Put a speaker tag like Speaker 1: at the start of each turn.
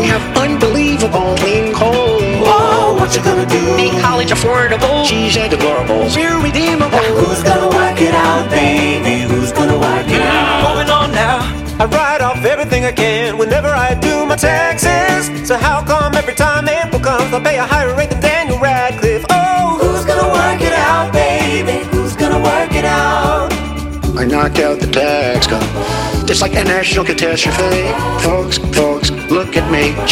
Speaker 1: We have unbelievable clean coal.
Speaker 2: Whoa, what you gonna do?
Speaker 1: Make college affordable. She's adorable. Irredeemable.
Speaker 2: Who's gonna work it out, baby? Who's gonna work it out?
Speaker 3: Moving on now. I write off everything I can whenever I do my taxes. So how come every time April comes I pay a higher rate than Daniel Radcliffe? Oh,
Speaker 2: who's gonna work it out, baby? Who's gonna work it out?
Speaker 1: I knocked out the tax code. It's like a national catastrophe. Folks, look at me.